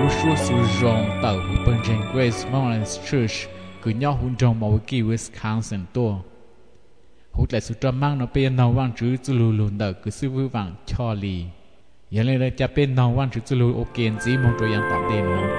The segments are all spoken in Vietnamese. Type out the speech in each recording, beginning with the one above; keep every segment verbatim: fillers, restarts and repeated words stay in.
lúc xưa sử dụng tàu của bên trên Westmoreland Church cứ nhau hun trong Milwaukee, Wisconsin tua hút lại sự trầm mang nó bên nào vang chữ chữ lù lùn đỡ cứ sư vư vàng Charlie giờ này làจะเป็นnào vang chữ chữ lù ok gì mong cho yang tọt đen nó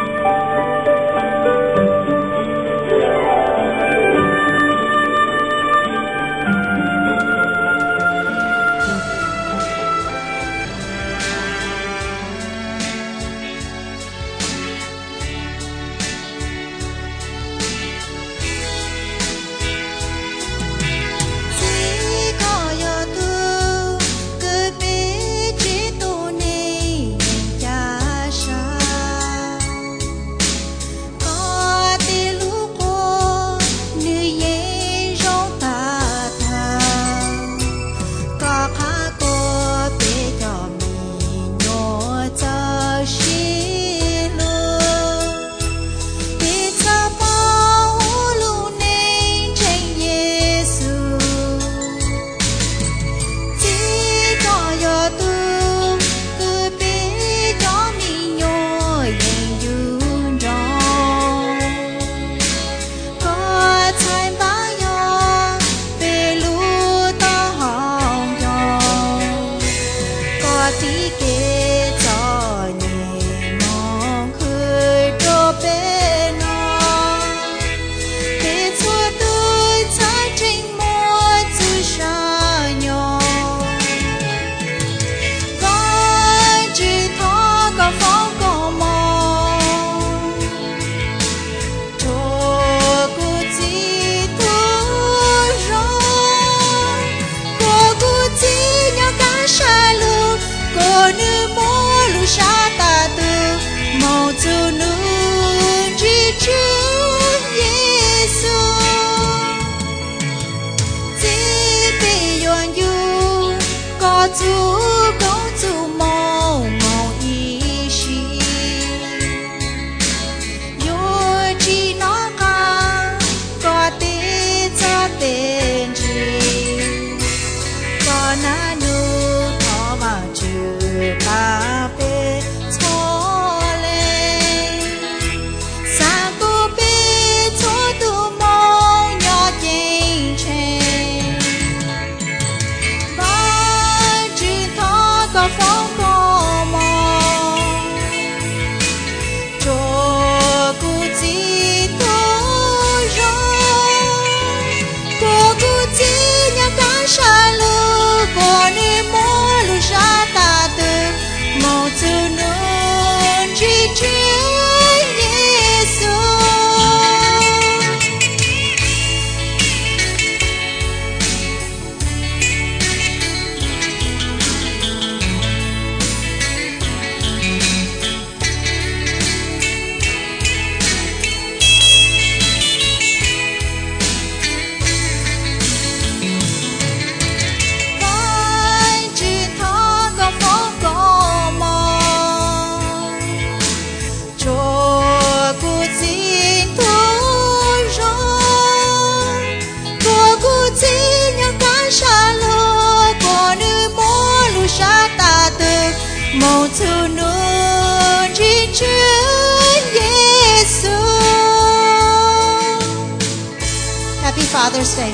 Happy Father's Day.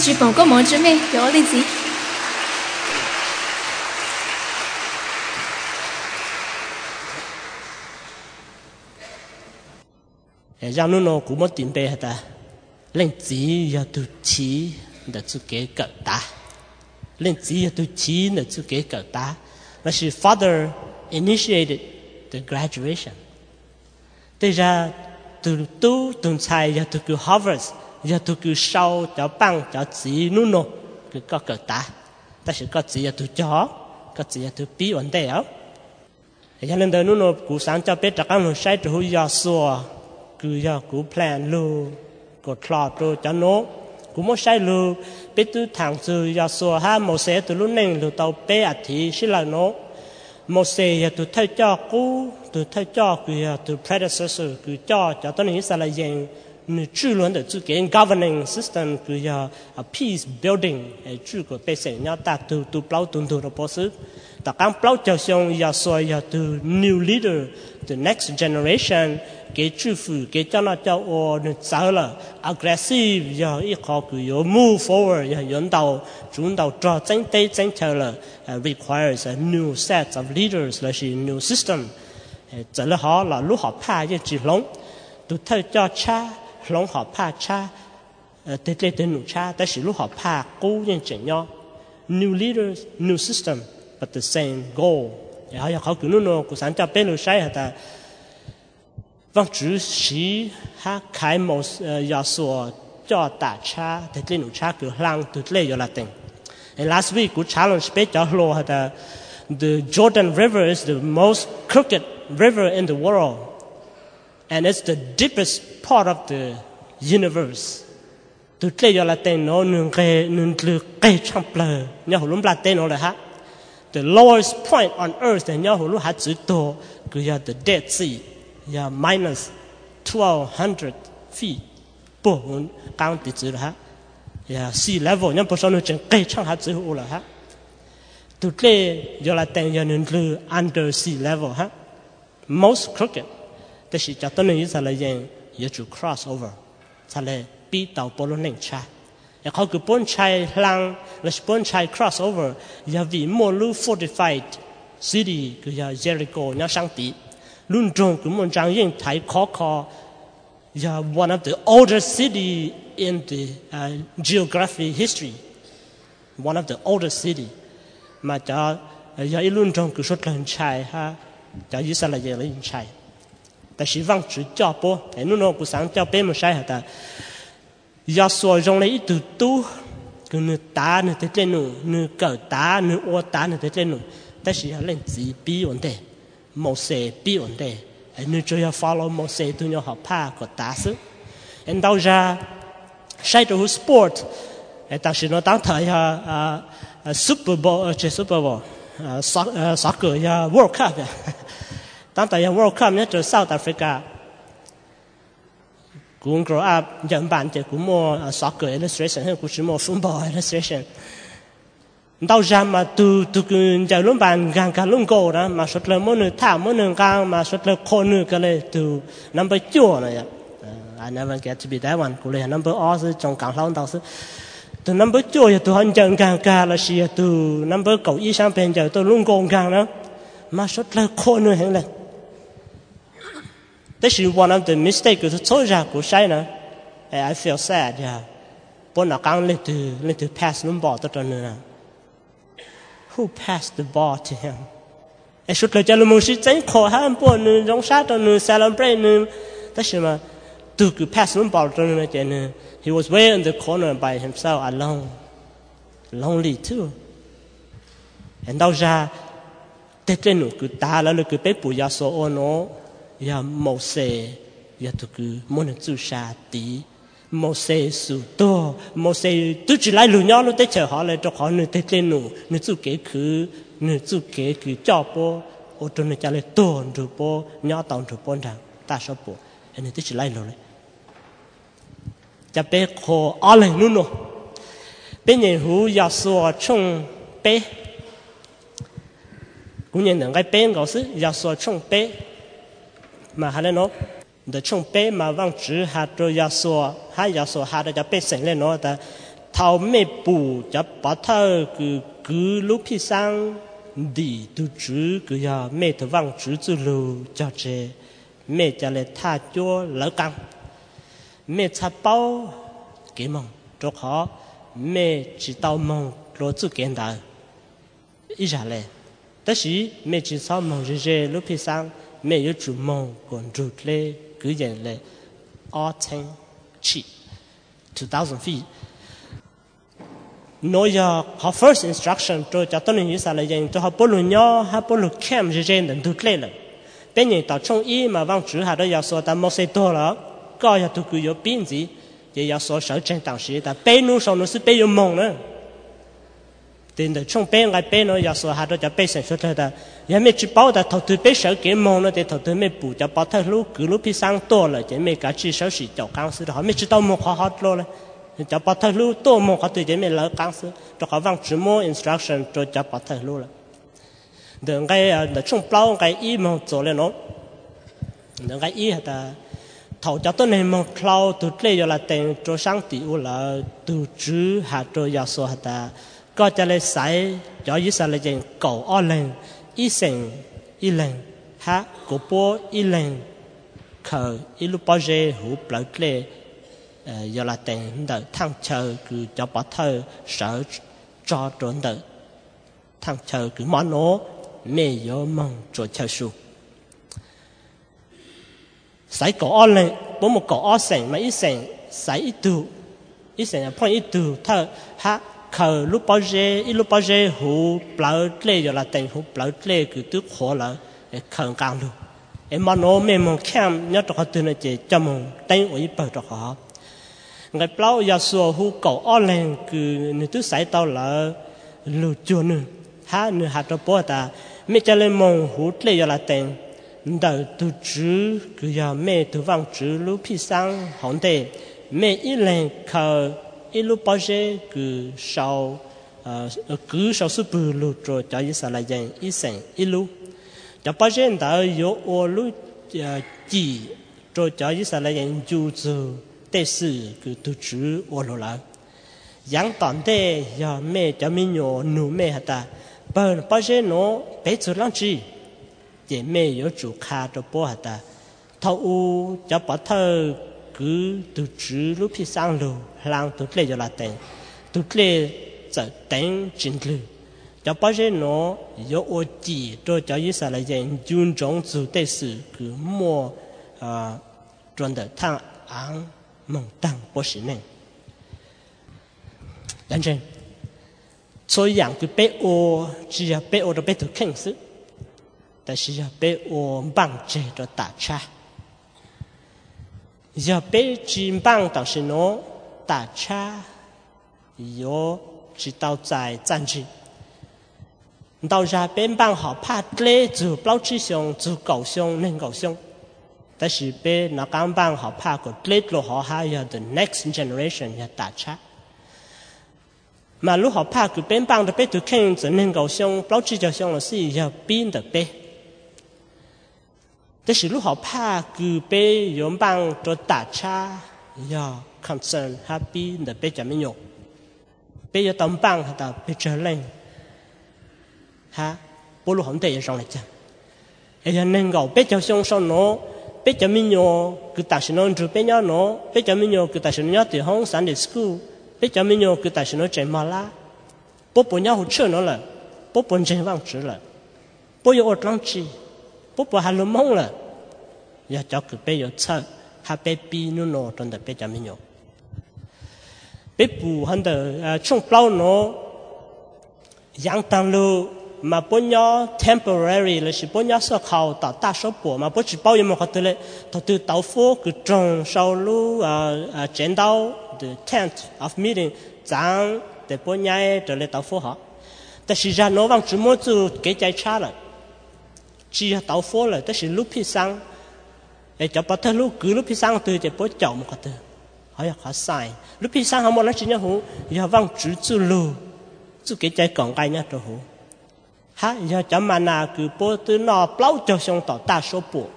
举本个毛之妹有例子。 让侬侬古么准备的，令自要读起的自己搞大，令自要读起的自己搞大。那是 Father initiated the graduation。对着读读读才要读个 Harvard， 要读个烧要棒要自侬侬个搞搞大，但是个自要读教，个自要读比稳定哦。让人的侬侬古上叫别着讲侬晒之后要说。cứ giờ cứ plan lu cứ thọ rồi cho nó cứ muốn sai lu biết tu thằng từ giờ xưa ha một xe từ lúc này từ tàu bé à thì sẽ là nó một xe giờ từ thay cho cũ từ thay cho cứ giờ từ predecessor cứ cho cho tới này sẽ là dạng như chủ luận de chủ cái governing system cứ giờ a peace building cái chủ của bề sẽ nhau ta từ từ bao tuần từ đó bao sự ta càng bao cho xong giờ xưa giờ từ new leader the next generation cái chủ phụ cái cho nó cho ô nó sao là aggressive giờ ít khó cứ yo move forward giờ dẫn đầu chúng đầu cho tranh tây tranh chờ là requires a new set of leaders là chỉ new system giờ là họ là lúc họ phá những chỉ long từ thời cho cha long họ phá cha từ từ từ nụ cha tới chỉ lúc họ phá cố những chuyện nhau new leaders new system but the same goal họ họ cứ nó nó cũng sáng cho bên lối sai hả vâng chủ sĩ ha khai một giờ số cho đại cha từ từ nụ cha cứ lang từ từ giờ là tình and last week we challenge bé cho lo hả the Jordan River is the most crooked river in the world and it's the deepest part of the universe. Từ đây giờ là tên nó nương cái nương từ cái trong bờ nhau hồ lúm là tên nó là ha. The lowest point on earth thì nhau hồ lúm hạt chữ to cứ giờ the Dead Sea, giờ minus twelve hundred feet, bộ cao tỷ chữ là ha. Giờ sea level nhau bộ số nó chừng cái trong hạt chữ hồ là ha. Từ đây giờ là tên giờ nương từ under sea level ha. Most crooked. Thế thì cho tôi nói là gì? Yêu chu cross over, cho nên bị tàu polo neng cha. Nếu họ cứ bốn chai lang, là bốn chai cross over, giờ vì mua lu fortified city, cứ giờ Jericho nhau sang tí, luôn trong cứ muốn trang yên thái khó khó, giờ one of the oldest city in the uh, geography history, one of the oldest city, mà cho giờ luôn trong cứ xuất lên chai ha, cho ý là gì là yên chai. Tại vì vang chữ cho bố, cái nó nó cũng sáng cho bé một sai hả ta, giờ số trong này ít từ tu, cứ nửa tá nửa thế lên nửa nửa cỡ tá nửa ô tá nửa thế lên nửa, tại vì họ lên chỉ bí vấn đề, một xe bí vấn đề, nửa cho họ follow một xe tu nhau họ pa có tá sức, anh đâu ra sai cho sport, tại vì nó đang thời ha Super Bowl, chơi Super Bowl, soccer ya World Cup.当代 World Cup 呢，就 South Africa， cũng grow up 人版就cũng mua soccer illustration， hay cũng chỉ mua football illustration。到家嘛，都都跟在龙版刚刚龙高的嘛，说了么呢，他么呢刚嘛，说了可能个嘞都 number 九了呀。I never get to be that one， 古嘞 number 二是中港浪倒是。từ number 九也都很正刚刚了是都 number 九以上边就都龙高刚了，嘛说了可能很嘞。This is one of the mistakes của tôi ra của sai nữa. I feel sad, yeah. Bọn nó càng lên từ lên từ pass luôn ball tới nữa. Who passed the ball to him? Ai suốt lời cho mình sĩ chân khó ha, bọn nó giống sát tới nữa, celebrate nữa. Thế nhưng mà từ cứ pass luôn ball tới nữa chứ nữa. He was way in the corner by himself, alone, lonely too. And đâu ra, tết lên nữa cứ ta là cứ bé bùi ya số ô nó. Ya Moses ya tu cứ muốn tu sa tí Moses su to Moses tu chỉ lại lùi nhau nó tới chờ họ lại cho họ nữa tới lên nụ nữa tu kế cứ nữa tu kế cứ cho po ô tô nữa trả lại to rồi po nhau tàu rồi po rằng ta sao po anh nữa tới chỉ lại lùi cho bé khó ở lại nữa nó bé nhìn hú ya so chung bé cũng nhìn được cái bé ngõ xứ ya so chung bé mà hắn nó để trong bé mà vang chữ hạt rồi ya so hạt ya so hạt để bé sinh lên nó ta thao mẹ bù cho bắt thơ cứ cứ lúc khi sang đi tu chữ cứ ya mẹ thơ vang chữ chữ lù cho trẻ mẹ cho lại tha cho lỡ căng mẹ chặt bao cái mong cho họ mẹ chỉ tao mong lo chữ kiến đời ý ra lệ tất sĩ mẹ chỉ sao mong rề rề lúc khi sang mẹ yêu chủ mong còn rụt lệ cứ nhận lệ ở thành chỉ two thousand feet nói giờ họ first instruction cho cho tôi như sao là gì cho họ bố lù nhỏ họ bố lù camp rề rề đừng rụt lệ là bên này tao trong ý mà vang chữ hà đó giờ số ta mua xe to là có giờ tôi cứ có biến gì giờ giờ số sở tranh tàng sĩ ta bênนู้sau nó sẽ bên yêu mong nữa tiền để trong bên cái bên nó giờ số hà đó giờ bên sản xuất ra giờ mấy chỉ bảo ta thầu tư bên sở cái mong nó để thầu tư mấy bù cho bảo thầu lúc cứ lúc đi sang to là chỉ mấy cái chỉ sở sĩ cho căng sư đó mấy chỉ tao một họ họ lo này cho bảo thầu lúc to một họ tự chỉ mấy lỡ căng sư cho họ vang chữ mua instruction cho cho bảo thầu lúc là đừng cái để trong bao cái ý mong做了nó đừng cái ý ta thầu cho tôi này mong cloud từ đây giờ là tiền cho sáng tiểu là từ chữ hạt cho giờ số hạt ta có cho lấy sai cho ý sao là gì cầu ở lên ý sinh ý lên ha cổ bố ý lên khờ ý lúc bao giờ hụp lại đây giờ là tiền đợi thăng chờ cứ cho bảo thơ sợ cho trốn đợi thăng chờ cứ món nó mẹ yêu mong cho chờ su sai cổ lên bố một cổ sinh mà ít sinh sai ít tu ít sinh là phong ít tu thơ ha khờ lúc bao giờ ít lúc bao giờ hú bảo lệ rồi là tiền hú bảo lệ cứ tức khó là khờ càng luôn em mà nó mẹ mong xem nhớ cho họ từ này chỉ cho mong tay ở ít bờ cho họ ngày bao giờ xua hú cổ lên cứ nếu tu sai tao là lù chua nữa ha nữa hạt cho bố ta mẹ cho lên mong hú lệ rồi là tiền đời tu chữ cứ giờ mẹ tu vang chữ lúc khi sang hỏng đề mẹ ít lên khờ ít lúc bao giờ cứ sau cứ sau số bự lúc rồi cho ít sao lại dành ít sinh ít lúc cho bao giờ đời yếu ô lúc chỉ rồi cho ít sao lại dành chú chú để xử cứ tu chữ ô lúc là yang tận đề giờ mẹ cho mình nhổ nụ mẹ hả ta bao bao giờ nó bé chú lăng chi姐妹有主卡着波的，头乌叫把头cứ từ chữ lúc khi sang lù lang từ lệ cho là tiền từ lệ giờ tiền chính lù cho bao giờ nó có ô chỉ cho cho ý sao là gì尊重主对事cứ mua à chuẩn được thang ăn mong tăng bố sĩ này đàn chân所以养个被ô只要被ô都被土坑死但是要被我帮着的打叉，要被金帮但是呢打叉，有知道在战争，到时边帮好怕勒住包之上住高上能高上，但是被那刚帮好怕个勒落好还要 the next generation 要打叉。mà lúc họ怕cứ bên bang được biết từ khen trở nên cầu sông bao chi cho sông là gì giờ pin được biếtแต่สิลูกเขาพาคือไปยอมบังตัวตาชาอย่า concern happy แต่ไปจะไม่ยกไปจะต้องบังแต่ไปเจอเล่นฮะ不如很多人上来讲哎呀能够ไปจะ上上喏ไปจะไม่ยกคือแต่สิน้องจูไปเนาะเนาะไปจะไม่ยกคือแต่สิน้องที่ห้อง Sunday school ไปจะไม่ยกคือแต่สิน้องใจมาละปุ๊บปุ่นยาหัวเชื่อเนาะเลยปุ๊บปุ่นใจว่างจืดเลยปุ๊บยอดลังจี不不还弄懵了，要找个别有车，还别比นู่น真的别讲没有，别不很多呃从包喏，养当路嘛不要 temporary 了是不要说靠到大手波嘛不只包有么好的嘞，他对刀斧个种烧路啊啊剪刀的 tent of meeting 长的不要的嘞刀斧好，但是让我往怎么做给在差了。chỉ tàu phố là tức là lúc phi sang, để cho bắt đầu lúc cứ lúc phi sang từ để bố chồng một cái từ, hỏi họ sai, lúc phi sang họ muốn nói chuyện nhau hú, giờ vang chữ chữ lu, chữ cái trái còn cái nhá cho hú, ha giờ chấm mà na cứ bố từ nó bao cho xong tàu ta số bộ,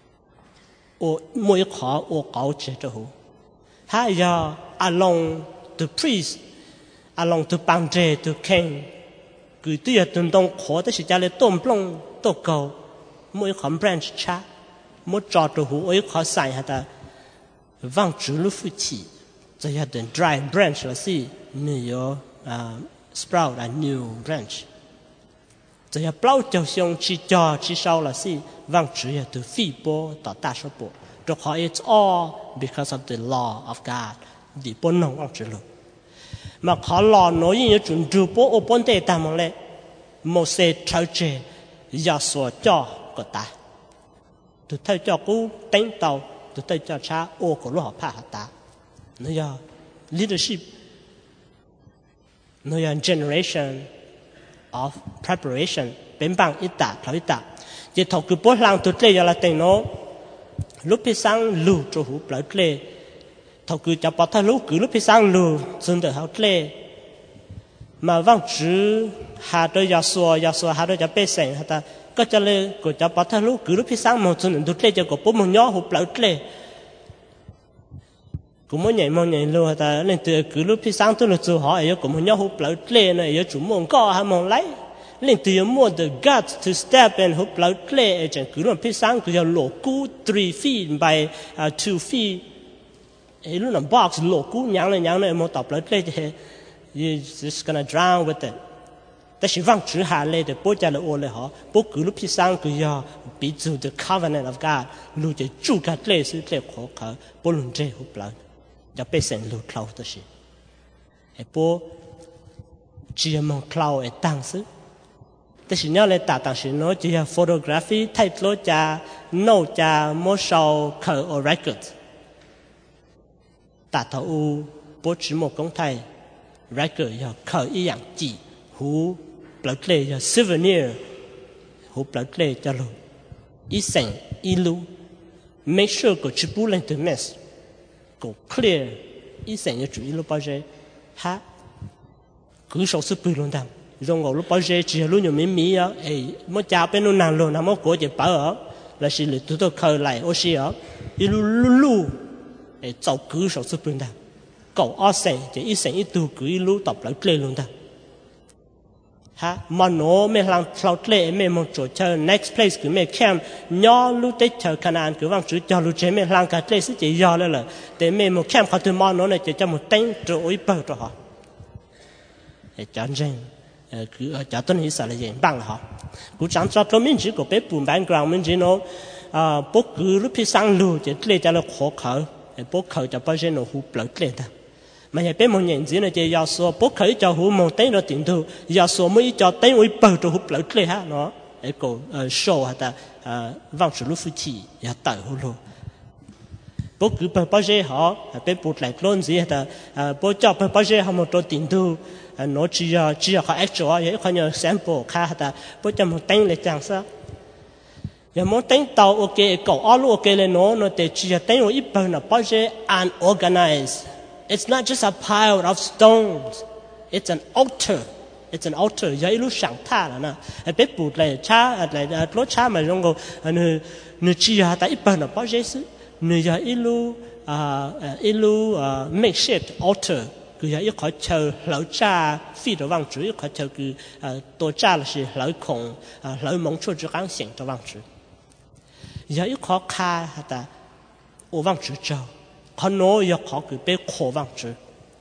ô mỗi khó ô cao chế cho hú, ha giờ along to priest along to pangre to king cứ tuy tuần đông khó tới sự cha lên tôm plong tô cầu mỗi khóm branch cha mỗi trò đồ hú ấy khó xài hả ta vang chữ lúc phụ chỉ giờ ya den dry branch là gì new sprout a new branch giờ ya plau châu xiong chỉ cho chỉ sau là gì vang chữ ya từ phi bo tạo ta số bộ rồi họ it's all because of the law of God đi bốn nông vang chữ luôn mà họ lo nói như chuẩn chủ bộ ở bốn tây tam lệ một xe trâu chè ya so cho có ta từ thay cho cú đánh tàu từ thay cho cha ô của nó họ phá hạt ta nó ya leadership nó ya generation of preparation bên bằng ít ta thảo ít ta chỉ thầu cứ bốn lang từ đây là tên nó lúc khi sáng lù cho hú bảo đây thầu cứ cho bắt thằng lúc cứ lúc khi sáng lù xin được học đây mà vang chữ hà đôi ya so ya so hà đôi ya bê sành hả ta có cho lên của cho bắt thằng lúc cứ lúc khi sáng một xin được đây cho của bốn mông nhỏ hú bảo đây cũng muốn nhảy mong nhảy luôn ta nên từ cứ lúc khi sáng tôi là chú họ ấy cũng muốn nhau hụp lợn lên này ấy chủ mong co hay mong lấy nên từ mua the guts to step and hụp lợn lên ấy chẳng cứ lúc khi sáng cứ giờ lỗ cú three feet by uh, two feet ấy lúc nào box lỗ cú nhang này nhang này mua tập lợn lên thì you just gonna drown with itแต่สิ่งฟังชื่อหาเลยแต่พวกจะละโอเลยเหรอพวกคือลูกพี่สร้างคือยาปีจู the covenant of God ลูกจะจูกันเลยสิเลยขอเขาพวกลุงเจ้าหุบหลังจะไปเซ็นลูกเขาตัวสิไอ้พวกจีมองเขาไอ้ตั้งสิแต่สิ่งนี้เลยตัดต่างสิ่งโน้จีอะ photography ไทยโลจะโน้จะโมชาวเขา or record ตัดต่ออูพวกจีมองของไทย record ยาเขาอีอย่างจีหูปลดเลยจะ souvenir หูปลดเลยจะรู้อีเสียงอีรู้ make sure ก็ชิบุเล่นตัว mess ก็ clear อีเสียงจะจุอีรู้ป่ะเจ้ฮะคือสาวสุดปีลงดำรงเอารู้ป่ะเจ้จีรู้อยู่ไม่มีอ่ะเอ้ยมั่วจ่าเป็นนู่นนั่นเลยนะมั่วกูจะเปล่าอ่ะแล้วสิหรือตัวตัวเขาไหลโอชีอ่ะอีรู้รู้รู้เอ้ยเจ้าคือสาวสุดปีลงดำก็อ้อเสียงจะอีเสียงอีตัวคืออีรู้ตอบปลดเลยลงดำฮะมันโน้ไม่หลังเราเล่ไม่มองจุดเจอ next place คือไม่แคมย่อรู้ได้เจอขนาดคือว่าจุดจอรู้เจไม่หลังกันเล่สิจะย่อเลยเลยแต่ไม่มองแคมเขาถึงมันโน้เนี่ยจะจะหมดเต็งจุดอีเปิดตัวฮะไอ้จันเจงเออคือจันต้นหิสอะไรอย่างบ้างฮะกูจันทร์ตัวมินจีก็เป็นปุ่มแบงกราวมินจีโน่อ่าพวกคือรู้พิสังรู้จะเล่จะเราขอเขาไอ้พวกเขาจะไปเจนหูเปล่าเล่ได้mà nhà bé một nhận gì này chỉ 要说不可以叫胡蒙等到顶头，要说每叫等为包着胡不来哈喏，一个呃 show 哈的呃望住路夫妻要带胡路，不cứ bao bao giờ họ bé bút lại luôn gì ha ờ bao giờ bao bao giờ họ mộtตัว顶头nó chỉ là chỉ là họ extra vậy họ nhờ sample ha ha bao giờ một等来讲啥。giờ muốn tính tàu ok cậu alo ok lên nó nó để chỉ là tính một ít bao là bao giờ unorganized. It's not just a pile of stones. It's an altar. It's an altar. Giờ ilu sáng tha là nè. Bé bút lại cha lại lót cha mà trong cái nửa nửa chỉ là tại ít bao là bao giờ sự nửa giờ ilu à ilu makeshift altar. Cứ giờ ít khó chờ lão cha phi đồ vang chữ ít khó chờ cứ tổ cha là sự lão khổng lão mong cho chữ cán xiển đồ vang chữ. Giờ ít khó kha ta ô vang chữ châu. Họ nói giờ họ cứ bé khổ vang chữ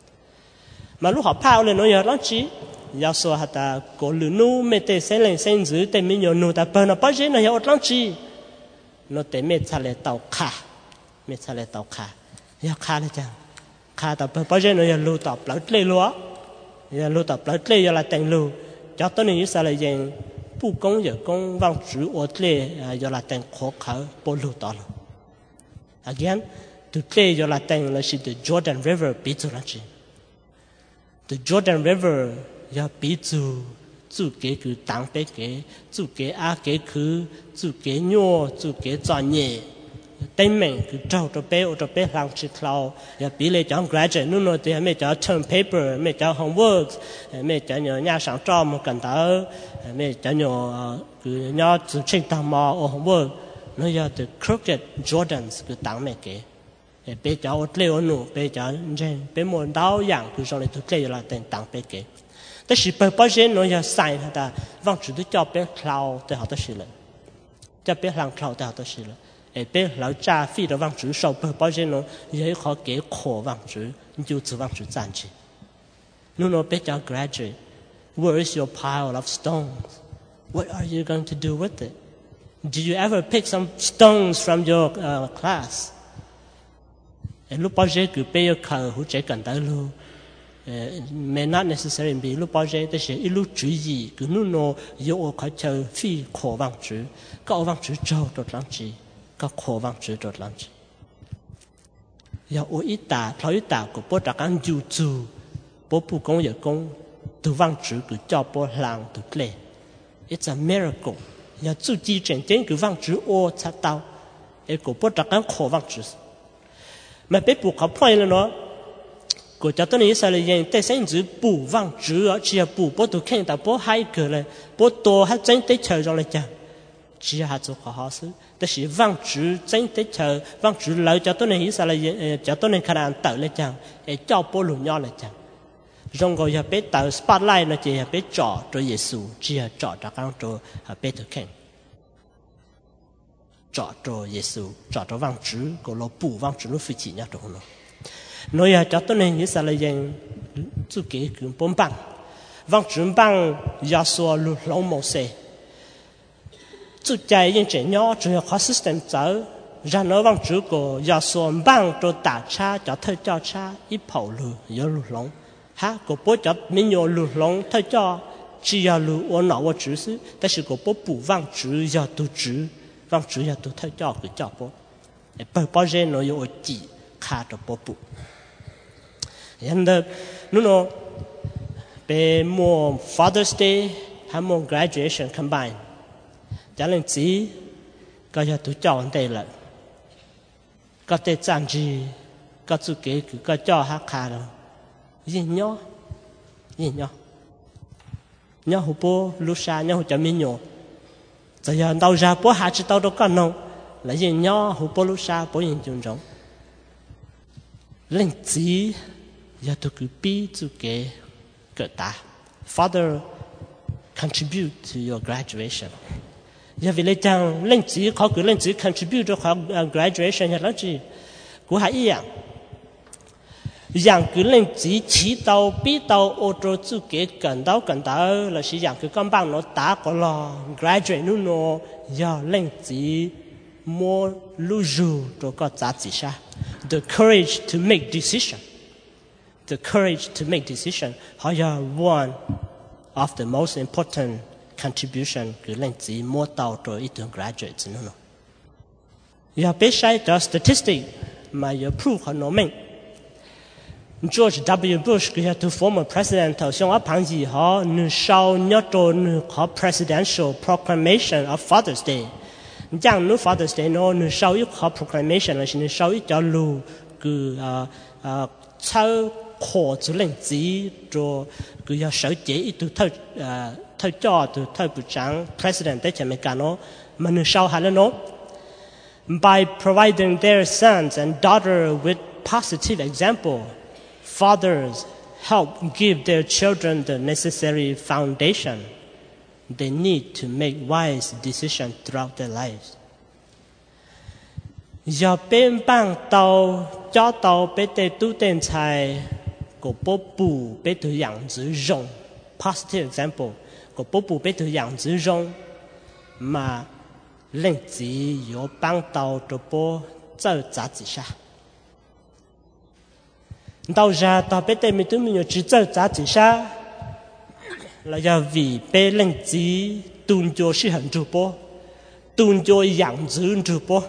mà lúc họ phao lên nói giờ lắm chứ giờ số hạt ta có lừa nu mẹ tê sẽ lên sinh dữ tê mình nhớ nu ta bận nó bao giờ nó giờ lắm chứ nó tê mẹ cha lên tàu khá mẹ cha lên tàu khá giờ khá lên chăng khá ta bao giờ nó giờ lưu tập lại lấy lúa giờ lưu tập lại lấy giờ là tiền lưu cho tôi này sao lại dạng bu công giờ công vang chữ ở lấy giờ là tiền khó khá bao lưu đó rồi again today giờ là tên là the Jordan River bị chu là gì the Jordan River giờ bị chu chu cái cứ tăng bé cái chu cái a cái cứ chu cái nhỏ chu cái tròn nhẹ tên mình cứ trâu trâu bé trâu bé làm chỉ thao giờ bị lấy chọn graduateนู่นนู่นthì mấy chọn term paper mấy chọn homework mấy chọn nhỏ nhà sáng trò một cần tớ mấy chọn nhỏ cứ nhỏ chỉ trình tầm mò homework nó giờ the crooked Jordans cứ tăng mấy cái bé cháu ốt leo nụ bé cháu trên bé muốn đau dạng cứ xong lại tụt leo là tên tặng bé kếแต่สิเปิดป้าเจนน้อยจะใส่แต่วังจุดที่จะเป็นคลาวแต่เขาต้องสิเลยจะเป็นหลังคลาวแต่เขาต้องสิเลยไอ้เป็นเราจ่าฟี的วังจุดสอบเปิดป้าเจนน้อยยังเขาเกี่ยขอวังจุด就只วังจุด站起นู่นน้อยเป็นจะ graduate where is your pile of stones what are you going to do with it did you ever pick some stones from your uh, class ไอ้ลูกป้าเจนคือเป็นเขาหัวใจกันได้รู้may not necessarily be ลูกป้าเจแต่是一路主义คือนู่นน้อย有เขาจะฟีขอวังจุดก็เอาวังจุดเจ้าตัวหลังจีก็ขอวังจุดตัวหลังจีอย่าโออิตาพลอยตาก็ปวดจากการอยู่จู่ปวดผู้กงอย่ากงตัววังจุดคือเจ้าปวดหลังตัวเล่ it's a miracle อย่าจู่จีเจนเจนคือวังจุดโอชัดเตาเอก็ปวดจากการขอวังจุดมันเป็นผู้เขาพลอยแล้วเนาะก็จะต้องนี้ใส่เลยยังแต่เส้นจืดปูวังจืดเชียปูปตัวแข็งแต่ปให้เกิดเลยปตัวให้真的เฉยจงเลยจ้ะ只要还做好好事但是วังจืด真的เฉยวังจืดเราจะต้องนี้ใส่เลยเออจะต้องนี้ขนาดเต่าเลยจ้ะเออเจ้าปูหลุนย่อเลยจ้ะรงก็อย่าไปเต่าสปอตไลท์นะจ๊ะอย่าไปจ่อตัวเยซู只要จ่อจากการตัวไปตัวแข็งจ่อตัวเยซูจ่อตัววังจืดก็เราปูวังจืดเราฟิจิเนี่ยตรงนั้นnói à cho tôi nên như sao là dân chú kế cứ bốn bằng vang chuẩn bằng gia số lụt lông màu xe chú chạy những trẻ nhỏ chú học assistant giáo ra nói vang chủ của gia số bằng cho打叉cho thay cho叉ít phẩu lụt yếu lụt lông ha của bố cho mình nhiều lụt lông thay cho chỉ là lụt ở nào ở chữ sư但是của bố bù vang chủ gia tu chữ vang chủ gia tu thay cho cái cho bố bởi bao giờ nó yếu chỉ khá cho bố bù and the no no be more Father's Day have more graduation combined cho nên chỉ có cho tụi cháu anh đây là có thể trang trí có chú kế cứ có cho hát khá rồi gì nhó gì nhó nhó hộp bố lúc xa nhó hộp cho mình nhó giờ giờ đâu ra bố hát chỉ đâu đâu có nông là gì nhó hộp bố lúc xa bố nhìn chung rộng lên chỉ ya to be to get good ta father contribute to your graduation ya vì lẽ chăng lên chỉ khó cứ lên chỉ contribute cho khóa graduation ya đó chứ của hai ý à dạng cứ lên chỉ chỉ tàu biết tàu ô tô to get gần đâu gần đâu là chỉ dạng cứ con bằng nó đã có lo graduate nó nó ya lên chỉ more luju cho có giá trị sao the courage to make decision the courage to make decision how you one of the most important contribution cứ lên chỉ mua tàu rồi ít từng graduates nữa. Ya biết sai the statistic mà you prove họ nói mình. George W. Bush cứ tu former president thầu xong áp hàng gì họ nửa sau nhớ trôi nửa có presidential proclamation of Father's Day. Chẳng nửa Father's Day nó nửa sau ít có proclamation là nửa sau ít cho lưu cứ sau khổ chú lên chỉ cho cứ要手节一度透呃透教的透部长 president 在前面讲咯，我们烧下了咯。By providing their sons and daughter with positive example, fathers help give their children the necessary foundation they need to make wise decisions throughout their lives. Giờ bên bang tàu cho tàu bên tây tu tiền tài của bố bù bên từ养殖rong positive example của bố bù bên từ养殖rong mà lên chỉ có bang tàu cho bố trợ giá trị sa. Đầu ra tàu bên tây mình tu mình chỉ trợ giá trị sa là do vì bên lên chỉ tuân cho sự hành chủ bố tuân cho养殖chủ bố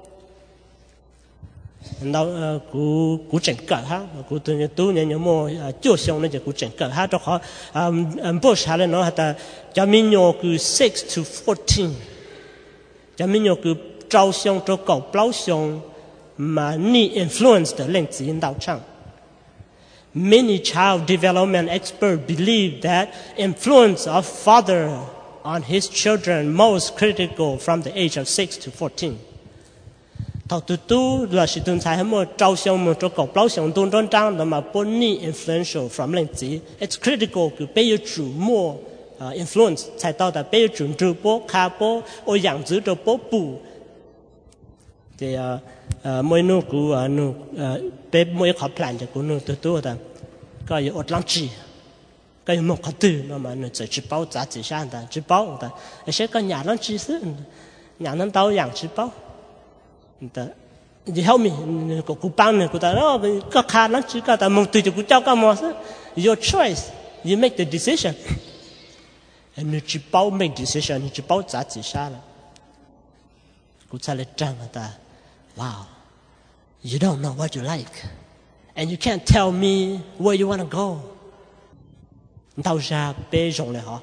đâu cú cú chỉnh cỡ ha cú tu tu nhà nhà mô chưa xong nên giờ cú chỉnh cỡ ha cho họ bố sao lên nó ta cho mình nhớ cứ six to fourteen cho mình nhớ cứ trâu xong cho cậu bao xong mà ni influence the lên chỉ đạo chẳng. Many child development experts believe that influence of father on his children most critical from the age of six to fourteen. thầu tu tu là sự tuân sai một trâu xong một trâu cổ bao xong tuân tròn trăng đó mà bốn ni influential from lên chỉ it's critical cứ bây giờ chủ mua influence sai tao đã bây giờ chủ chủ bố khá bố ô dạng giữ cho bố bù thì mỗi nô cú nô bây mỗi khó plan cho cú nô tu tu đó có yêu ớt lăng chi có yêu một cái từ nó mà nó chỉ chỉ bao giá trị sang đó chỉ bao đó sẽ có nhà lăng chi sự nhà nó tao dạng chỉ bao đó thì help me có cú bán này cú ta nó có khá lăng chi có ta mong từ cho cú cháu có mà your choice you make the decision and chỉ bao make decision chỉ bao giá trị sang là cú trả lời trang ta wow you don't know what you like and you can't tell me where you want to go tao ra bê rộng lại họ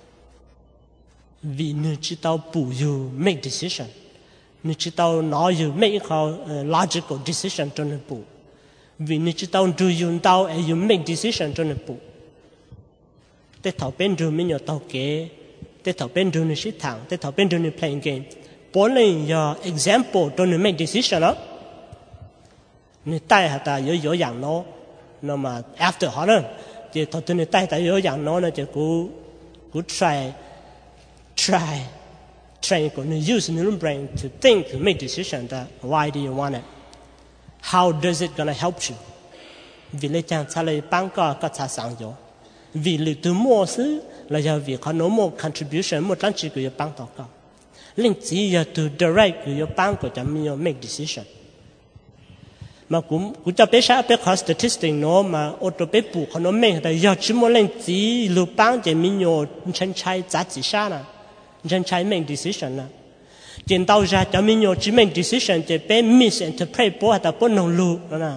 vì nếu chỉ tao bù you make decision nếu chỉ tao nói you make a logical decision cho nên bù vì nếu chỉ tao do you tao and you make decision cho nên bù để thảo bên rồi mình nhớ tao kế để thảo bên rồi nên shit thẳng để thảo bên rồi nên playing game bốn lần your example cho nên make decision đó nên tay hả ta yếu yếu dạng nó nó mà after họ đó thì thằng tôi này tay ta yếu dạng nó nó chỉ cố cố try try try cố nó use your brain to think to make decision that why do you want it how does it gonna help you vì lấy chàng trả lời bằng có có trả sáng yếu vì lấy từ mua xứ là do vì có nó một contribution một lần chỉ cứ bằng đó có linh chỉ là từ direct cứ bằng của chàng mình make decision mà cũng cũng cho bé sao bé có statistic nó mà ô tô bé bù nó mình là giờ chỉ muốn lên chỉ lưu bang để mình nhớ chân trái giá trị sao nè chân trái make decision nè tiền tao ra cho mình nhớ chỉ make decision để bé misinterpret bố hay là bố nông lưu nè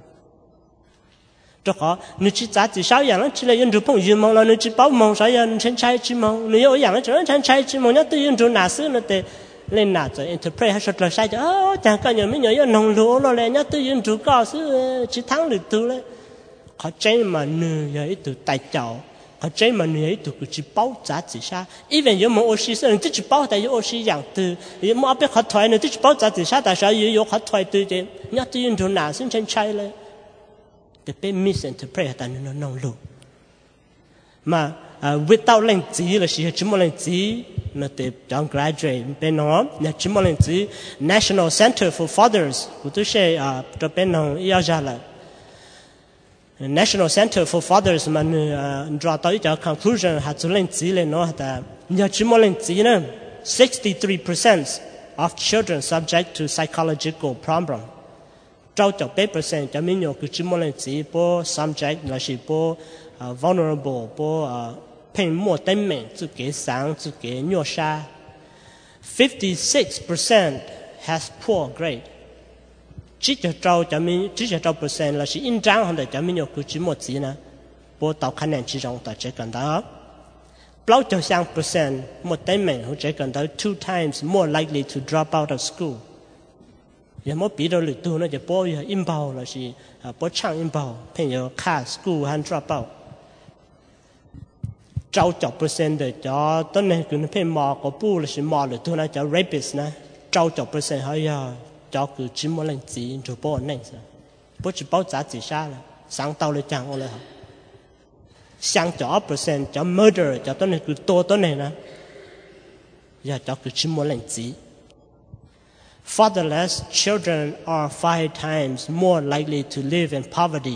cho họ nếu chỉ giá trị saoอย่างนั้นchỉ là 用 phong yêu mong là nếu chỉ bảo mong saoอย่างchân trái chỉ mong nếuอย่างนั้นchỉ chân trái chỉ mong nhớ tự 用 哪事呢得lên nào rồi interpret hay là sai chứ ơ chẳng có nhiều mấy nhiều nông lúa rồi này nhá tự nhiên chủ cao chứ chỉ thắng được từ đấy họ chơi mà nửa ấy từ tài trợ họ chơi mà nửa ấy từ cái chỉ bao giá trị sao even nếu mà oxy sẽ tự chỉ bao tại oxy dạng từ nếu mà biết họ thoại nữa tự chỉ bao giá trị sao tại sao yếu yếu họ thoại từ thế nhá tự nhiên chủ nào xin chân chạy lên để bị misinterpret tại nó nông lúa mà without lên chỉ là chỉ chỉ một lên chỉ nó để chọn graduate bên nó nhà chỉ một lần chỉ National Center for Fathers của tôi sẽ à cho bên nó yêu ra là National Center for Fathers mà nó draw tới cho conclusion hạt số lên chỉ lên nó hạt nhà chỉ một lần chỉ nữa sixty-three percent of children subject to psychological problem trao cho bảy percent cho mình nhớ cứ chỉ một lần chỉ po subject là chỉ po vulnerable po Pen more than men to get sang to get your sha. Fifty-six percent has poor grade. Chỉ cho trâu cho mình chỉ cho trâu percent là chỉ in trang hơn để cho mình nhớ cứ chỉ một gì nè. Bố tàu khả năng chỉ trong tại chỉ cần đó. Bao cho sang percent một than men họ chỉ cần đó two times more likely to drop out of school. Giờ mỗi bị đâu lịch tu nó chỉ bố giờ im bao là chỉ bố chăng im bao, pen giờ cả school han drop out. Trâu chọc percent để cho tất này cứ nó phải mò có bu là chỉ mò là tôi nói cho rapist nè trâu chọc percent hay à cho cứ chỉ một lần chỉ cho bố này sao bố chỉ bao giá trị sao là sáng tàu lên trang ô lại hả sang cho percent cho murder cho tất này cứ to tất này nè giờ cho cứ chỉ một lần chỉ fatherless children are five times more likely to live in poverty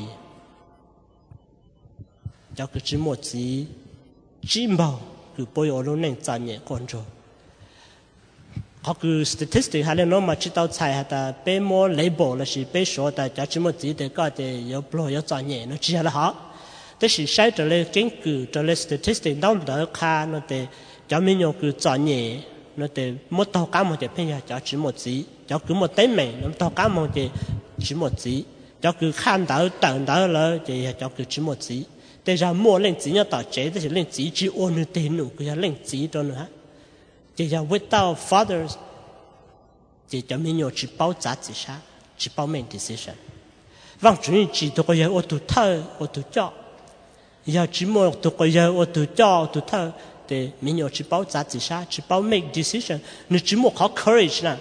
cho cứ chỉ một chỉ chỉ bảo cứ bồi ở luôn nên trả nhẹ con rồi họ cứ statistic hay là nó mà chỉ tao xài hay ta bé mua label là chỉ bé số ta chỉ chỉ một chỉ để có thể có bồi có trả nhẹ nó chỉ là họ thế thì sai trở lại kiến cứ trở lại statistic đâu đỡ khá nó để cho mình nhiều cứ trả nhẹ nó để một tàu cá một chỉ bây giờ cho chỉ một chỉ cho cứ một tế mày nó tàu cá một chỉ chỉ một chỉ cho cứ khăn đỡ tận đỡ là chỉ cho cứ chỉ một chỉ để ra mua lên chỉ nhớ tạo chế thì lên chỉ chỉ ôn được tiền nữa cứ lên chỉ cho nữa chỉ là without fathers chỉ cho mình nhiều chỉ bao giá trị sao chỉ bao mình decision vâng chủ nhân chỉ tôi có giờ ô tô thơ ô tô cho giờ chỉ mua tôi có giờ ô tô cho ô tô thơ để mình nhiều chỉ bao giá trị sao chỉ bao make decision nếu chỉ mua có courage nè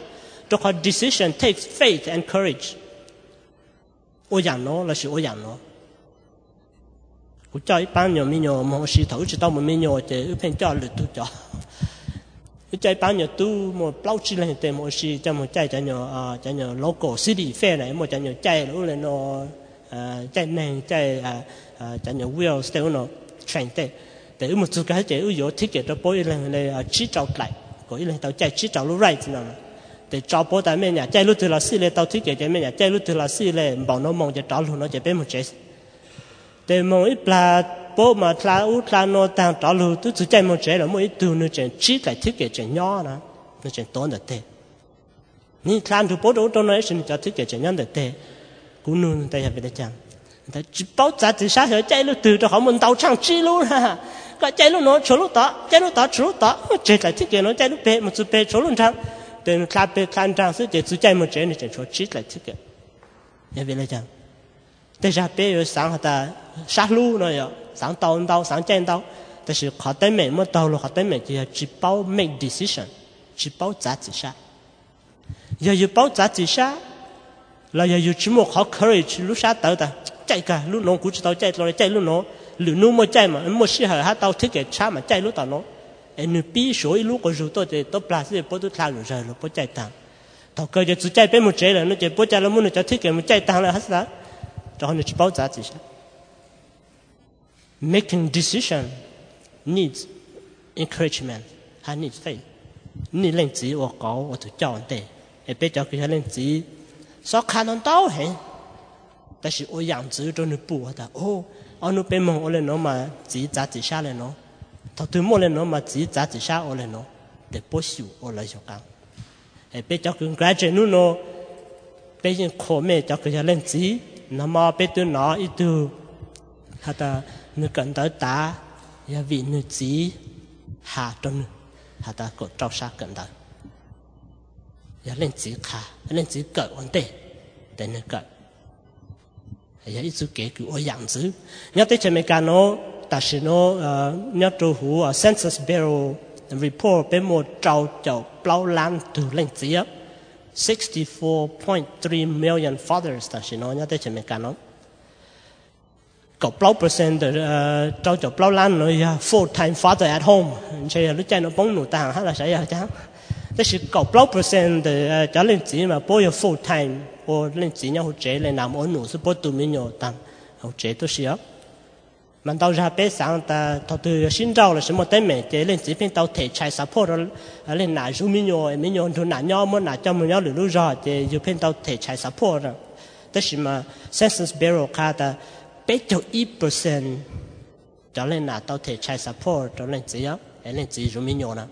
cho họ decision takes faith and courage ô dạng nó là sự ô dạng nó cũng cho ít bao nhiêu mình nhiều mà sự thấu chỉ tao một mình nhiều thì ước cho lượt tu cho cái trái bao nhiêu tu một bao chi lên thì một sự cho một trái cho nhiều à cho nhiều local city fair này một cho nhiều trái lúc lên nó trái này trái cho nhiều wheel still nó train thế để một số cái trái ước có ticket cho bôi lên này chỉ trâu lại có lên tàu trái chỉ trâu lúc right nào để trâu bôi tại mấy nhà trái lúc từ là xí lên tàu ticket trái mấy nhà trái lúc từ là xí lên bảo nó mong cho trâu luôn nó chỉ bên một trái để mong ít là bố mà thà u thà nó đang trả lời tôi chỉ chạy một chế là mỗi từ nó chỉ chỉ lại thiết kế chỉ nhỏ nè nó chỉ toán được thế ni thà tu bố đâu đâu nói xin cho thiết kế chỉ nhỏ được thế cú nun tay về đây chẳng ta chỉ bảo giá trị xã hội chạy lúc từ cho họ mình tàu trang chi luôn ha cái chạy lúc nó chỗ lúc đó chạy lúc đó chỗ lúc đó chạy lại thiết kế nó chạy lúc bé một chút bé chỗ lúc trang để thà bé thà trang sẽ chỉ chỉ chạy một chế nó chỉ chỗ chỉ lại thiết kế về đây chẳngแต่จะเป็นอยู่สางแต่杀戮那样上刀刀上剑刀但是เขา对面没刀了เขา对面就要只包 make decision 只包咋子杀要有包咋子杀แล้ว要有只么好 courage 路杀刀的ใจกัน路น้องกูจะ刀ใจเราใจ路น้องหรือนู้ไม่ใจ嘛ไม่ใช่เหรอฮะ刀ที่เกิดช้ามาใจ路ต่อน้องไอ้หนูปีสวยลูกก็รู้ตัวเด็กตัวปลาสิพอตัวทางอยู่ใจเราพอใจต่างต่อเกิดจะใจเป็นหมดใจเลยนู้จะพอใจแล้วมึงจะที่เกิดมันใจต่างเลยฮะสิ然后你去包扎几下 making decision needs encouragement 还 needs faith 你令自己我搞我就教人哋也别叫佢令自己所看到到很但是我样子都能不的哦我那边梦我来弄嘛自己扎几下来弄他对我来弄嘛自己扎几下我来弄得不修我来就讲也别叫佢 graduate นู่นเนาะ别人ขอแม่叫佢令自己nó mà biết tôi nói ít tu, hay ta nữ cần tới ta, ya vì nữ chỉ hạ trong, hay ta có trao xa cần tới, ya lên chỉ khá, lên chỉ cỡ vấn đề, để nữ cỡ, ya ít số kế cứ ở dạng dữ, nhớ tới chuyện mấy cái nó, ta sẽ nó nhớ trâu hú Census Bureau report bên một trâu chậu bao lan từ lên chỉ á. sixty-four point three million fathers ta chỉ nói nhớ tới chuyện mấy cái nó có bao percent de trâu chậu bao lan nó ya full time father at home chơi lúc chơi nó bóng nụ tàng hay là sao vậy chứ thế thì có bao percent de cho lên chỉ mà bố ya full time bố lên chỉ nhau hỗ trợ lên làm ổn nụ sẽ bố tụi mình nhiều tàng hỗ trợ tôi xíu mà tao ra bé sáng ta thọ từ sinh ra là什么tên mẹ chế lên chỉ bên tao thể chạy support rồi lên nãy giúp mình nhiều mình nhiều thôi nãy nhau mà nãy cho mình nhau lửa ra chế giúp bên tao thể chạy support rồi thế thì mà Census Bureau khai ta bé cho ít percent cho lên nãy tao thể chạy support cho lên chỉ á lên chỉ giúp mình nhiều nè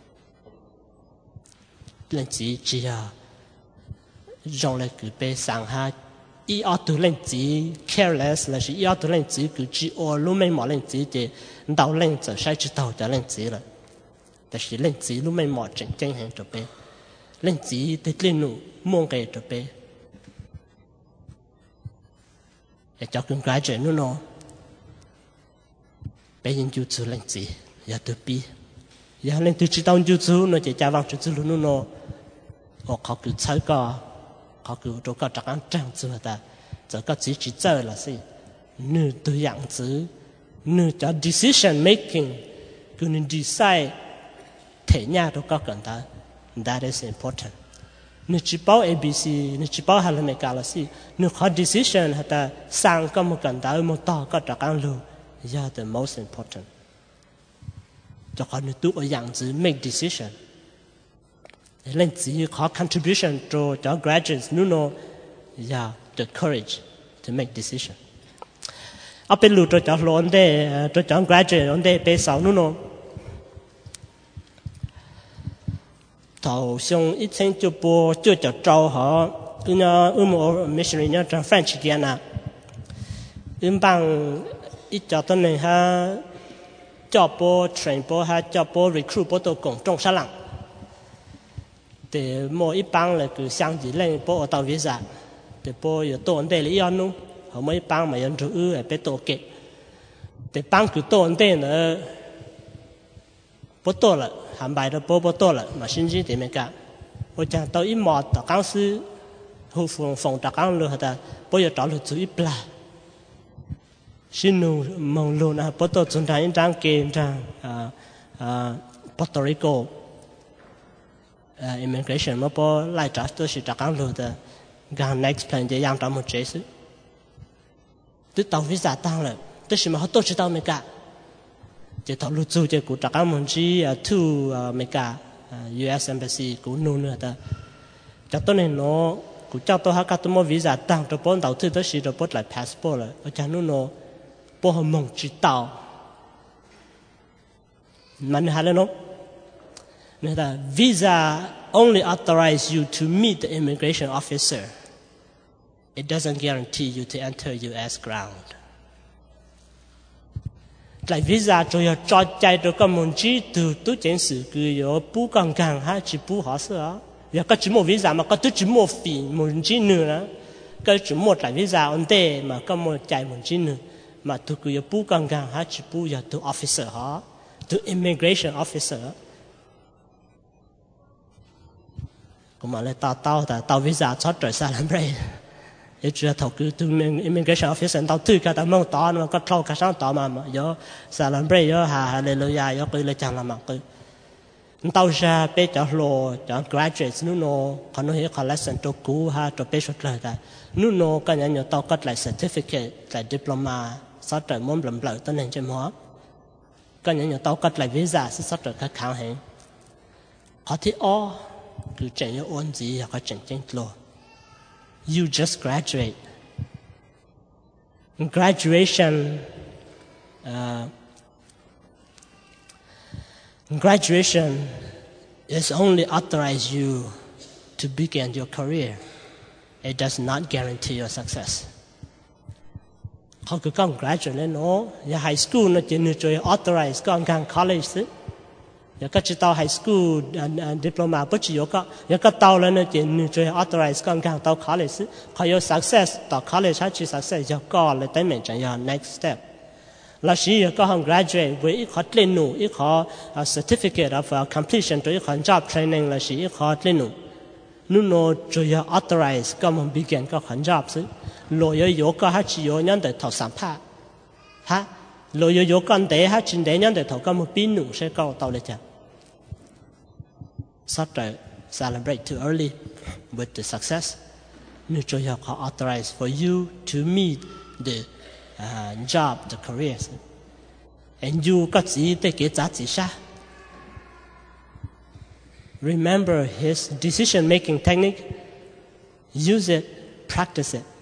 lên chỉ chỉ à dùng lại cứ bé sáng ha ý ở từ lên chỉ careless là chỉ ý ở từ lên chỉ cứ chỉ ở lúc mấy mỏ lên chỉ thì đầu lên giờ sai chỉ đầu cho lên chỉ rồi,แต่是lên chỉ lúc mấy mỏ chân chân hàng cho bé, lên chỉ thì lên nụ muôn cái cho bé, để cho con gái trẻ nó nó, bé nhìn chú chú lên chỉ, giờ từ bi, giờ lên từ chỉ tao chú chú nó chỉ cha vang chú chú luôn nó nó, họ họ cứ chơi cả họ cứ cho các trang trang chứ ta, cho các chỉ chỉ chơi là gì, nữ từ dạng chứ, nữ cho decision making, cứ nên decide thể nhà cho các cần ta, that is important. Nữ chỉ bảo a b c, nữ chỉ bảo hai mươi cái là gì, nữ có decision hay ta sang các một cần ta một to các trang lưu, yeah the most important. Cho các nữ tu ở dạng chứ make decision. Lên chỉ có contribution cho cho graduates nu no yeah the courage to make decision. ở bên lụt cho cho lon để cho cho graduate lon để bên sau nu no thầu xong ít tháng cho bố cho cho trâu họ cứ nhớ um ở missionary nhớ trong French kia nè um bằng ít cho tụi mình ha cho bố train bố ha cho bố recruit bố tổ cộng trong xã lăng để mỗi ít bằng là cứ sang chỉ lên bố ở tàu visa để bố ở tổ ấn đây là yên luôn họ mấy bằng mà yên chú ở bên tổ kệ để bằng cứ tổ ấn đây nữa bố tổ là hàng bài đó bố bố tổ là mà xin chỉ để mình cả 我讲到一毛到刚是后phòng phòng到刚了的，不要找了注意不啦。xin nu mong luôn à, bắt đầu chúng ta in trang kê trang à à Puerto Rico à, immigration mà bỏ lại trả tôi sẽ trả cán luôn đó, gan next plan để làm trong một chế sự, tôi tàu visa tăng rồi, tôi sẽ mà họ tổ chức tàu mấy cả, chỉ tàu lưu trú chỉ của trả cán một chi to mấy cả u ét embassy của nu nữa đó, cho tôi này nó của cho tôi họ cả tôi mua visa tăng cho bốn tàu thứ tôi sẽ cho bốn lại passport rồi, ở trong nu nó bỏ họ mong chỉ tàu, mà nó hay nó, nên là visa only authorize you to meet the immigration officer. It doesn't guarantee you to enter u ét ground. Lại visa cho yo cho chạy được cái môn chỉ từ tu chính sự cứ yo bu càng càng ha chỉ bu họ sợ, yo cái chỉ một visa mà cái tu chỉ một phí môn chỉ nữa, cái chỉ một lại visa ổn định mà cái một chạy môn chỉ nữa. Mà tôi cứ bu càng càng ha chỉ bu ya to officer ha to immigration officer cũng mà lại tao tao ta tao visa chót trời xa lắm rồi để chưa thầu cứ to immigration officer tao tươi cả tao mong tao mà có thâu cả sáng tao mà mà yo xa lắm rồi yo ha hallelujah yo cứ lại chẳng làm mà cứ tao ra bé cho lo cho graduates nó nó còn nó hiểu còn lesson cho cũ ha cho bé xuất lời ta nó nó cái nhà nhỏ tao có lại certificate lại diploma sau trời muốn làm lợi tên này cho hóa cái nhà nhỏ tao có lại visa sẽ sau trời các kháng hệ họ thì o cứ chạy như ôn gì hoặc chạy chạy lo you just graduate graduation uh, graduation is only authorize you to begin your career. It does not guarantee your success. Họ cứ con graduate lên nó, ya high school nó chỉ nên chơi authorize con càng college chứ. Ya các chị tao high school uh, diploma bất chỉ có có, ya các tao lên nó chỉ nên chơi authorize con càng tao college chứ. Họ có success tao college hay chỉ success ya có là tới mình chẳng ya next step. Là sĩ có hàng graduate với ít khó lên nụ, ít khó certificate of completion cho ít khó job training là sĩ ít khó lên nụ. Nếu nó cho ya authorize có một begin có khó job chứ. Lôi yo yo có hát chỉ yo nhân để thầu sản phá. Ha? Lôi yo yo con để hát chỉ để nhân để thầu có một pin nụ sẽ có tàu lên chả. Sắp tới celebrate too early with the success. Nếu cho ya có authorize for you to meet the Uh, job, the careers, and you got to take it that remember his decision-making technique. Use it, practice it.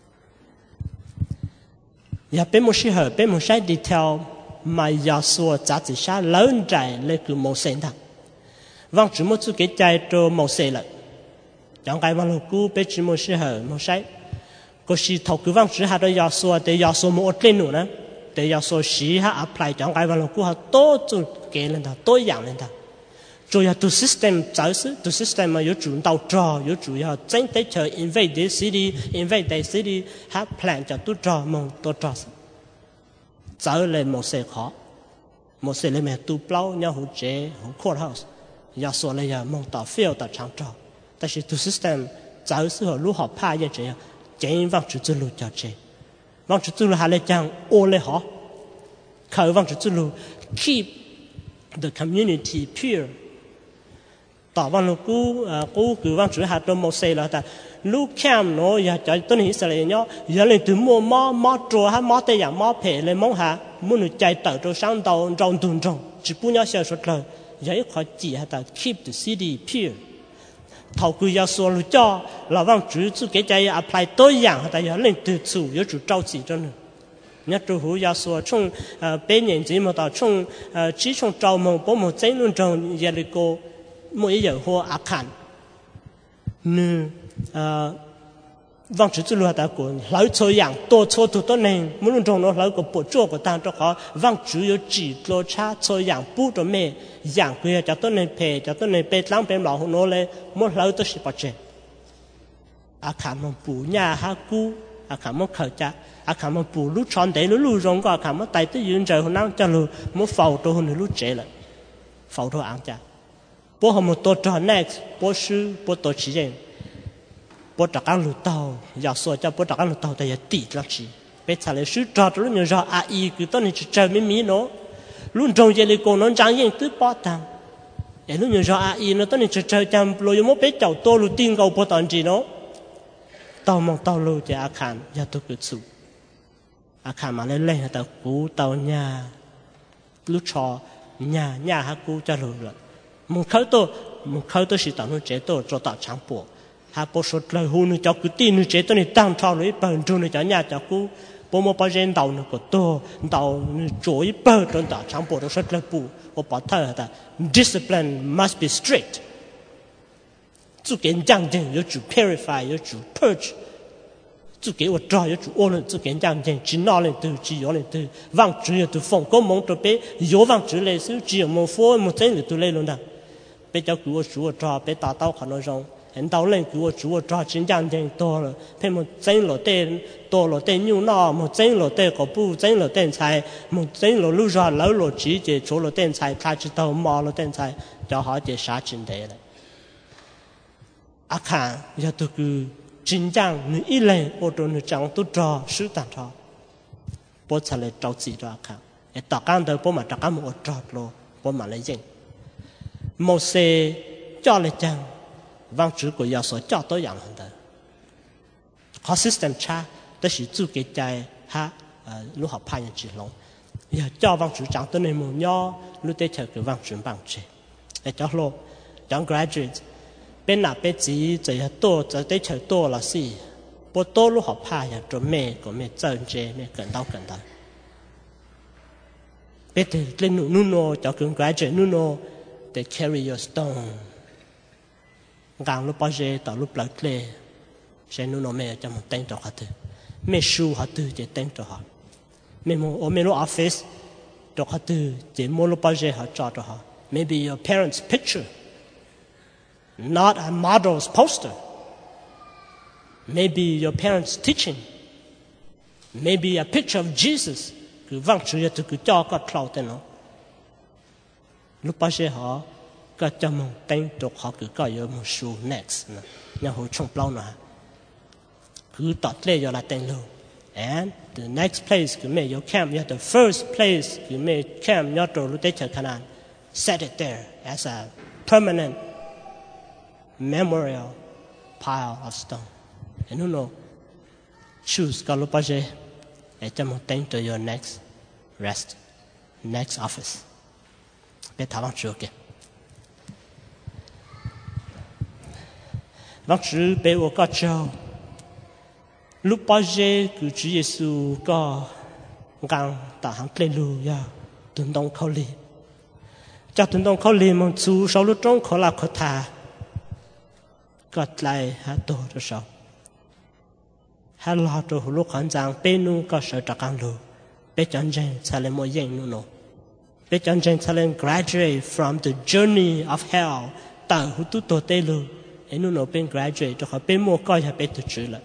Ya bên một sự hợp, bên một sai detail mà ya so giá trị sa lớn trái lấy cứ một sen thằng. Vâng chỉ một chút cái trái cho một sen lại. Chẳng cái vâng lúc bên chỉ một sự hợp một sai. có時頭佢方只下都要說的要說冇電腦呢，的要說時下 apply 講解完了過後多做給人的多樣人的，主要 to system 就是 to system 嘛有主到做有主要真的就 invade the city invade the city 下 plan 就都做夢都做，走嚟冇事可，冇事你咪都包有好謝好 courthouse， 要說你又夢到 feel 到長做，但是 to system 走時候如何怕一這樣。chính vang chủ tư lu cho chị, vang chủ tư lu hà lê chang ô lê họ, khởi vang chủ tư lu keep the community pure. Tỏ vang lu cú cú cứ vang chủ hà tôi một xe là ta lu cam nó giờ cho tôi nghĩ sẽ là nhớ giờ lên từ mua mò mò trò ha mò tây dạng mò phê lên mong hà muốn được chạy tàu cho sang tàu trong tuần trong chỉ bún nhau xe xuất lời giờ ít khó chỉ hà ta keep the city pure. Thầu cứ要说了叫老王主自给家要 apply 多样，大家认得出有主着急着呢。人家主户要说从呃百年节目到从呃只从招募保姆争论中也那个每一人或阿看，呢呃王主自路大个老错样多错多多呢，无论中了老个不做个当着好王主有几多差错样不着咩。อย่างคือจะต้นในเพจะต้นในเปล้างเป็นหล่อหัวโนเลยมั่วเราตัวสิบปัจเจอาคารมันปูหญ้าฮากูอาคารมันเขาจะอาคารมันปูลูกช้อนเตะลูกลูกรงก็อาคารมันไต่ตัวยืนใจคนนั้นจะลูกมั่วเฝ้าตัวคนนึงลูกเจเลยเฝ้าตัวอ่างจ้ะ bố họ một tổ trò next bố sư bố tổ chỉ rằng bố trả ăn lụt tàu giờ xua cho bố trả ăn lụt tàu tại giờ tỷ lắm chỉ bây giờ là sư trò lúc nhiều giờ à y cứ tôi này chỉ chơi mấy mí nó luôn trong giờ này còn nó chẳng yên tứ bao tăng để lúc nhiều giờ à y nó tôi này chỉ chơi chăm lôi một bé chậu to lụt tiên cầu bố tận gì nó tàu mong tàu lôi thì à khăn giờ tôi cứ chịu à khăn mà lên lên là tàu cú tàu nhà lúc trò nhà nhà hát cú cho rồi rồi một khâu tôi một khâu tôi chỉ tao nó chế tôi cho tao chẳng bộ hà bộ số lời hôn nó cho cứ tin nó chế tôi này tăng thao lấy bẩn trong nó cho nhà cho cú bộ một bao gen tàu nó của tôi tàu chối bẩn trong tao chẳng bộ nó số lời bù của bảo thơ là discipline must be strict chú kiến giang chân yếu chủ purify yếu chủ purge chú kiến我抓yếu chủ ôn lên chú kiến giang chân chỉ nói lên từ chỉ nói lên từ vang chữ yếu từ phong có mong từ bé yếu vang chữ lên số chỉ mong phô một chân là từ lên luôn đó bé cháu cứu chủ抓bé打到可能上很到人cứu主抓真giang chân多了bé một chân là tên多了tên nhiều nọ một chân là tên có bu chân là tên菜một chân là lưu ra lâu là chỉ để chỗ là tên菜他知道嘛了tên菜就好để杀真的了à khả giờ tôi cứ chính trang nữ ý lệ ô tô nữ trang tôi trò sứ tàn trò bố trả lời trò gì đó à khả để tỏ căn đời bố mà trả căn một trò lô bố mà lấy dinh một xe cho lấy trang vang chữ của giáo số cho tôi dạng hơn đời có system cha đó là chú cái trái ha lúc học派nhân chỉ lòng giờ cho vang chữ trang tôi này một nhỏ lúc tới chờ cái vang chữ bằng chế để cho lô chẳng graduate bên nào bên gì chỉ to chỉ để chờ to là gì, bố to lúc học pa ya cho mẹ của mẹ chân chế mẹ cần đau cần đau, bên thì lên nụ nụ nô cho cường graduate nụ nô để carry your stone, gang lúc bao giờ tao lúc lật lệ, sẽ nụ nô mẹ cho một tên cho họ thôi, mẹ su họ từ để tên cho họ, mẹ mua ở mẹ lúc office cho họ từ để mua lúc bao giờ họ cho cho họ, maybe your parents' picture. Not a model's poster. Maybe your parents' teaching. Maybe a picture of Jesus. Cứ vang chữ từ cứ cho các cloud tên nó. Lúc bao giờ họ các cho một tên tục họ cứ có yếu một số next. Nhà họ trông bao nữa. Cứ tọt lệ cho là tên luôn. And the next place cứ mẹ your camp. The first place cứ mẹ camp nhớ trò lúc tế chờ khả năng. Set it there as a permanent memorial pile of stone. And you know, choose Kalopaje et mountain to your next rest, next office. Bé thảo vang chữ kìa. Vang chữ bé ô có châu. Lúc bao giờ cứ Chúa Giêsu có ngang ta hàng kê lù ya tuần đông khâu lì. Cho tuần đông khâu lì mong chú sau lúc trong khó là khó thà. Gật lại hả tổ cho sao hả lo cho lúc khán giang bê nu có sở trả càng lù bê chân chân xa lên mỗi dân nu nô bê chân chân xa lên graduate from the journey of hell tạo hữu tu tổ tê lù ấy nu nô bên graduate cho họ bên mua coi hả bên tự chữ lại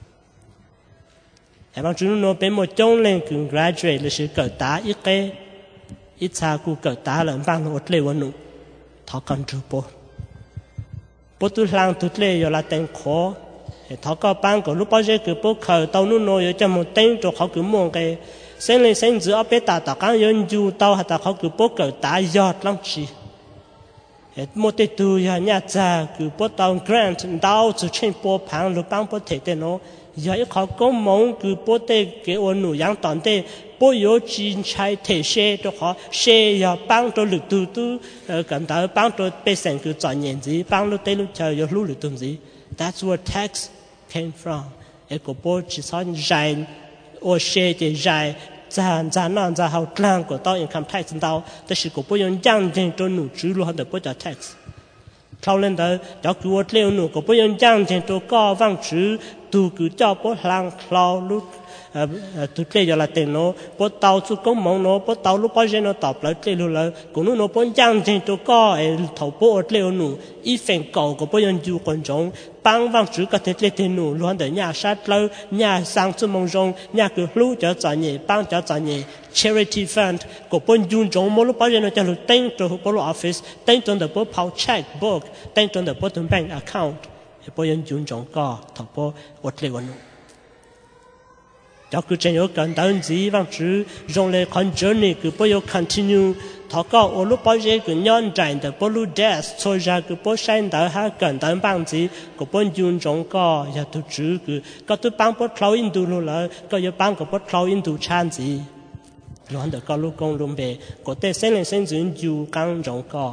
hả bằng chú nu nô bên mua trông lên cứ graduate là sự cởi tá ít cái ít xa cụ cởi tá là bằng nó ớt lê vấn nụ thọ cần trừ bố bố tu lang tu lệ rồi là tên khó, thọ cao ban của lúc bao giờ cứ bố khởi tàu nu nồi rồi cho một tên cho họ cứ muốn cái sinh lên sinh giữa bé ta ta càng yên du tàu hay ta họ cứ bố cởi tá giọt lắm chi, một tên tu ya nhà cha cứ bố tàu grant đào từ trên bố phẳng lúc ban bố thể tên nó, giờ ít họ có mong cứ bố tên cái ôn nụ yang toàn tên bố yếu chín trái thể xe cho họ xe ya ban cho lực tu tu cảm thấy ban cho bé sinh cứ chọn nhận gì ban lúc tây lúc chờ yếu lúc lực tu gì that's where text came from ấy của bố chỉ nói dài ô xe thì dài zàn zàn non zàn hậu lang của tao income tax taoแต่是của bố用降减cho nụ chữ luôn được bố cho tax sau lên đó cho cứ leo nụ của bố用降减cho cao vang chữ tu cứ cho bố lang lao lúc tụt lệ giờ là tiền nó bố tàu chú công mong nó bố tàu lúc bao giờ nó tập lại lệ luôn là cũng nó nó bố giang trên tôi có thầu bố lệ nó ít phần cầu của bố nhân du quan trọng bang vang chữ cái thế lệ nó luôn để nhà sát lâu nhà sang chú mong rong nhà cứ lưu cho trả nhẹ bang cho trả nhẹ charity fund của bố du trong mỗi lúc bao giờ nó cho lúc tên cho bố office tên trong được bố phao check book tên trong được bố bank account bố nhân du trong có thầu bố lệ nó cho cứ trên yếu cần đơn gì vang chữ dùng để con journey cứ bao nhiêu continue thọ có ở lúc bao giờ cứ nhon tràn được bao nhiêu death thôi ra cứ bao sáng tới ha cần đơn bằng gì cứ bao nhiêu trong có giờ tôi chữ cứ có tôi bằng bao thâu in tu luôn là có giờ bằng có bao thâu in tu chan gì luôn được có lúc công luôn về có thể sinh lên sinh dưỡng du căng trong có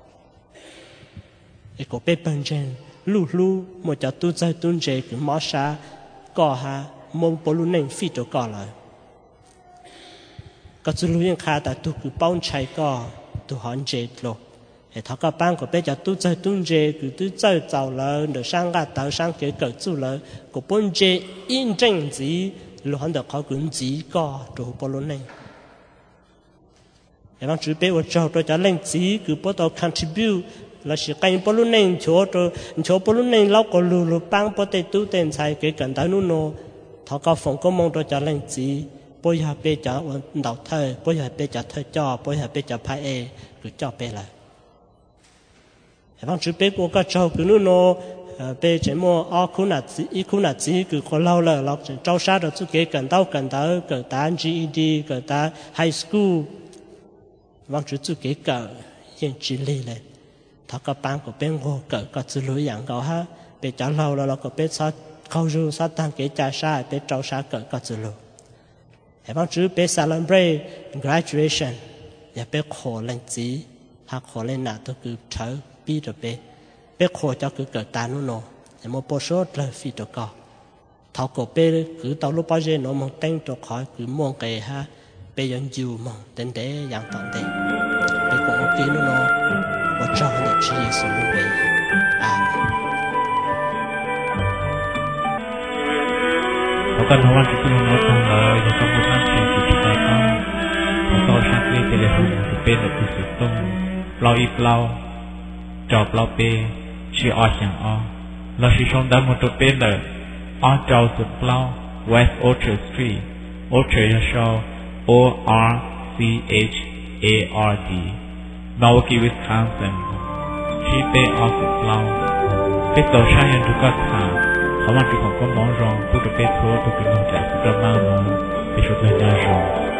cái có bé bên trên lu lu một giờ tu chơi tu chơi cứ mót sa có ha mong bố luôn nên phi cho có lại có chú luôn khá tại tôi cứ bao chạy có tôi hỏi chết luôn để thằng các bạn có biết cho tôi chơi tôi chơi cứ tôi chơi giàu lớn được sang cái tàu sang cái cỡ chú lớn có bốn chơi in tranh gì luôn được họ cũng chỉ có đồ bố luôn nên để bạn chú biết ở chỗ tôi cho lên chỉ cứ bố tôi contribute là sự cái bố luôn nên chỗ tôi chỗ bố luôn nên lâu có lù lù bang bố tôi tu tiền xài cái cần tới nó thọ có phòng có mong tôi cho lên gì bây giờ bây giờ đầu thời bây giờ bây giờ thời cho bây giờ bây giờ phải e cứ cho bây lại vâng chú bé của các cháu cứ nó nó bây giờ mua ở khu nào gì ít khu nào gì cứ có lâu rồi lâu cháu sát được chú kế cần tao cần tao cần ta giê e đê cần ta high school vâng chú chú kế cỡ hiện chỉ lì này thọ các bạn của bên ngô cỡ các chú lối dạng đó ha bây giờ lâu rồi là có bé sát câu du sát tăng cái trả sai bé trâu sát cỡ các chú lối em bảo chú bé celebrate graduation ya bé khổ lên gì ha khổ lên nào tôi cứ thở bi rồi bé bé khổ cho cứ cỡ ta nó nọ em một bộ số là phi cho co thảo cổ bé cứ tàu lúc bao giờ nó mong tên cho khỏi cứ mong cái ha bé dân dù mong tên để dạng toàn thế bé cũng ok nó nọ và cho nó chỉ là sự luôn bé à Bukan orang itu menonton lah, yang kamu nanti kita kan, untuk sampai telefon itu pada tu sistem, plau i plau, jauh plau pe, si ở yang ở, là si trong đó một tụt bên là, ở jauh sụt plau, West Orchard Street, Orchard Show, O R C H A R D, Milwaukee, Wisconsin, si pe ở sụt plau, pe tàu sang yang juga thang. Họ mang cái phòng có món rong, tôi được biết thôi, tôi cứ nông trả sự drama nó, bị chút lên nhà rong.